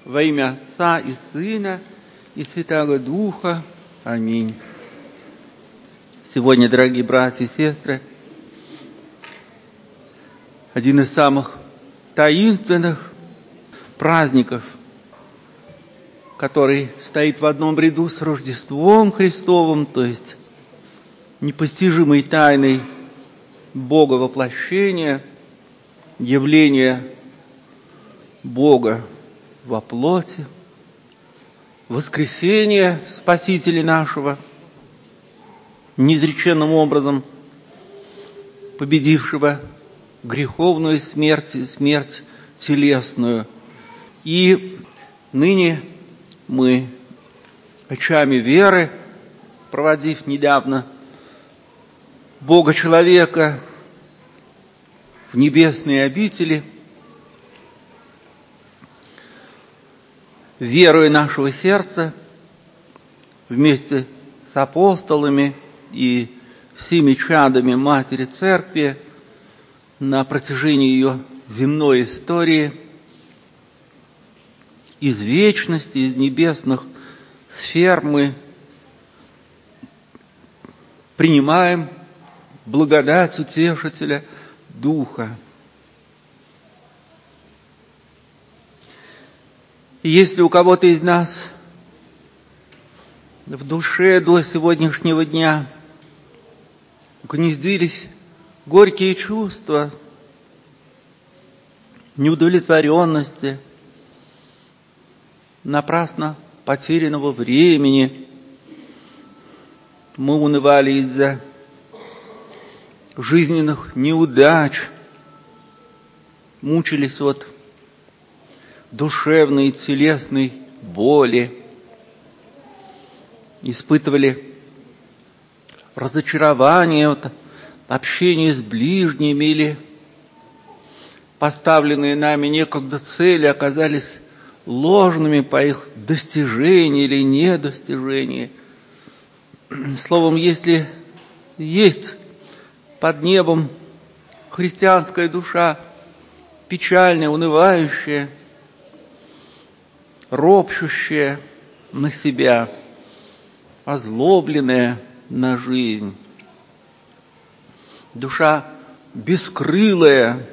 Во имя Отца и Сына и Святаго Духа. Аминь. Сегодня, дорогие братья и сестры, один из самых таинственных праздников, который стоит в одном ряду с Рождеством Христовым, то есть непостижимой тайной Бога воплощения, явления Бога во плоти, воскресения Спасителя нашего, неизреченным образом победившего греховную смерть и смерть телесную. И ныне мы, очами веры, проводив недавно Бога-человека в небесные обители, верою нашего сердца, вместе с апостолами и всеми чадами Матери Церкви на протяжении ее земной истории, из вечности, из небесных сфер мы принимаем благодать Утешителя Духа. И если у кого-то из нас в душе до сегодняшнего дня угнездились горькие чувства неудовлетворенности, напрасно потерянного времени, мы унывали из-за жизненных неудач, мучились от душевной и телесной боли, испытывали разочарование от общения с ближними или поставленные нами некогда цели оказались ложными по их достижении или недостижении. Словом, если есть под небом христианская душа, печальная, унывающая, ропщущая на себя, озлобленная на жизнь, душа бескрылая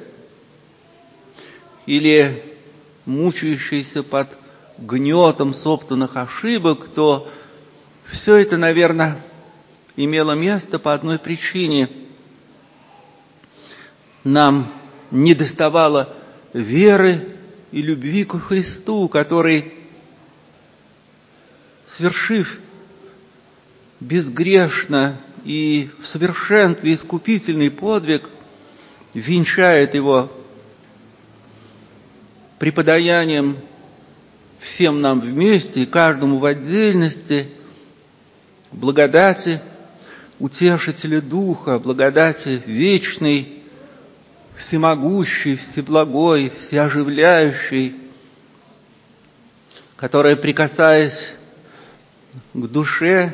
или мучающаяся под гнетом собственных ошибок, то все это, наверное, имело место по одной причине. Нам недоставало веры и любви ко Христу, который, свершив безгрешно и в совершенстве искупительный подвиг, венчает его преподаянием всем нам вместе и каждому в отдельности благодати Утешителя Духа, благодати вечной, всемогущей, всеблагой, всеоживляющей, которая, прикасаясь к душе,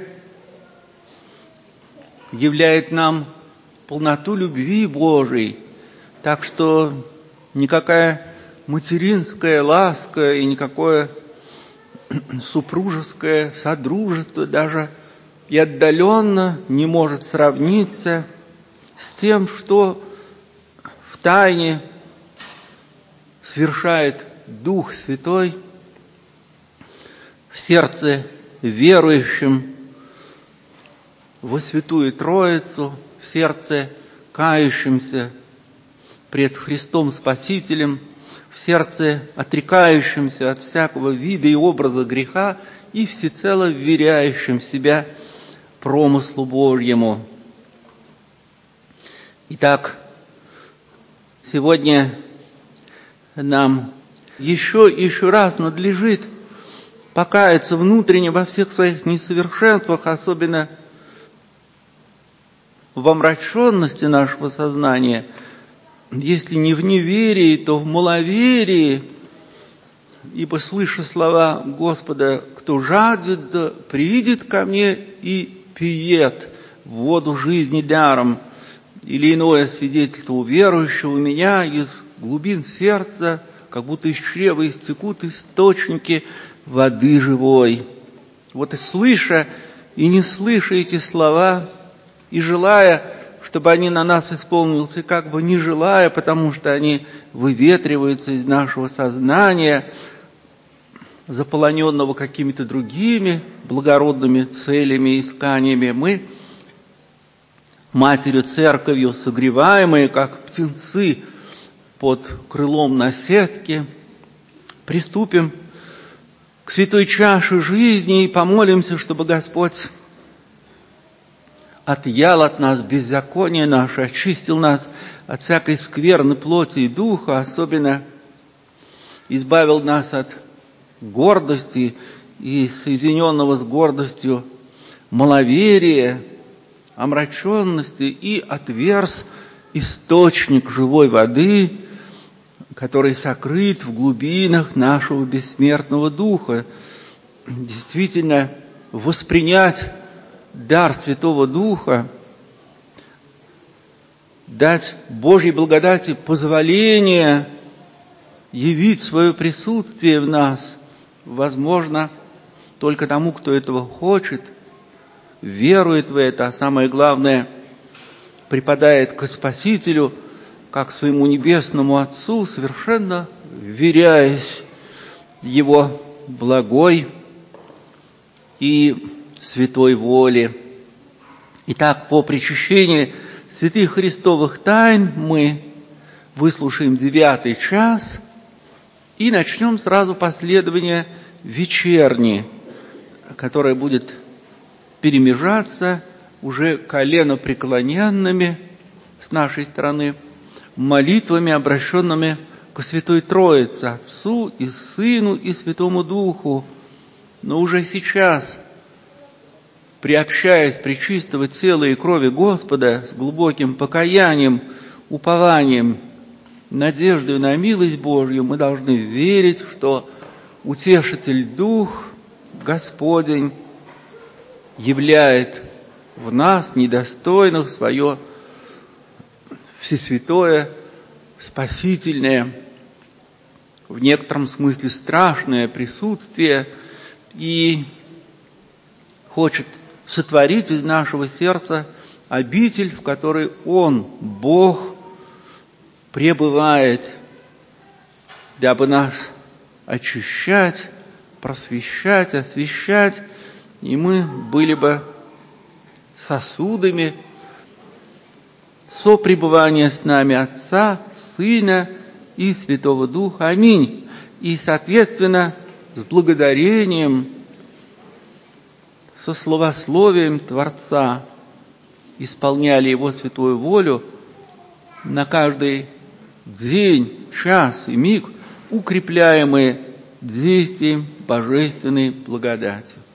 являет нам полноту любви Божией, так что никакая материнская ласка и никакое супружеское содружество даже и отдаленно не может сравниться с тем, что в тайне совершает Дух Святой в сердце верующим во Святую Троицу, в сердце кающимся пред Христом Спасителем, в сердце отрекающимся от всякого вида и образа греха и всецело вверяющим себя промыслу Божьему. Итак, сегодня нам еще раз надлежит покаяться внутренне во всех своих несовершенствах, особенно в омраченности нашего сознания, если не в неверии, то в маловерии, ибо, слыша слова Господа, кто жаждет, да приидет ко мне и пиет воду жизни даром, или иное свидетельство у верующего, у меня из глубин сердца как будто из чрева истекут источники воды живой. Вот и слыша, и не слыша эти слова, и желая, чтобы они на нас исполнились, и как бы не желая, потому что они выветриваются из нашего сознания, заполоненного какими-то другими благородными целями и исканиями, мы, Матерью Церковью, согреваемые, как птенцы под крылом наседки, приступим к святой чаше жизни и помолимся, чтобы Господь отъял от нас беззаконие наше, очистил нас от всякой скверны плоти и духа, особенно избавил нас от гордости и соединенного с гордостью маловерия, омраченности, и отверз источник живой воды, который сокрыт в глубинах нашего бессмертного духа. Действительно, воспринять дар Святого Духа, дать Божьей благодати позволение явить свое присутствие в нас, возможно, только тому, кто этого хочет, верует в это, а самое главное, припадает к Спасителю, как к своему небесному Отцу, совершенно вверяясь Его благой и святой воле. Итак, по причащении святых Христовых тайн мы выслушаем 9-й час и начнем сразу последование вечерни, которое будет перемежаться уже коленопреклоненными с нашей стороны молитвами, обращенными к Святой Троице, Отцу и Сыну и Святому Духу. Но уже сейчас, приобщаясь пречистого тела и крови Господа с глубоким покаянием, упованием, надеждой на милость Божью, мы должны верить, что Утешитель Дух Господень являет в нас, недостойных, свое всесвятое, спасительное, в некотором смысле страшное присутствие и хочет сотворить из нашего сердца обитель, в которой Он, Бог, пребывает, дабы нас очищать, просвещать, освящать, и мы были бы сосудами сопребывания с нами Отца, Сына и Святого Духа. Аминь. И, соответственно, с благодарением, со славословием Творца исполняли Его святую волю на каждый день, час и миг, укрепляемые действием божественной благодати.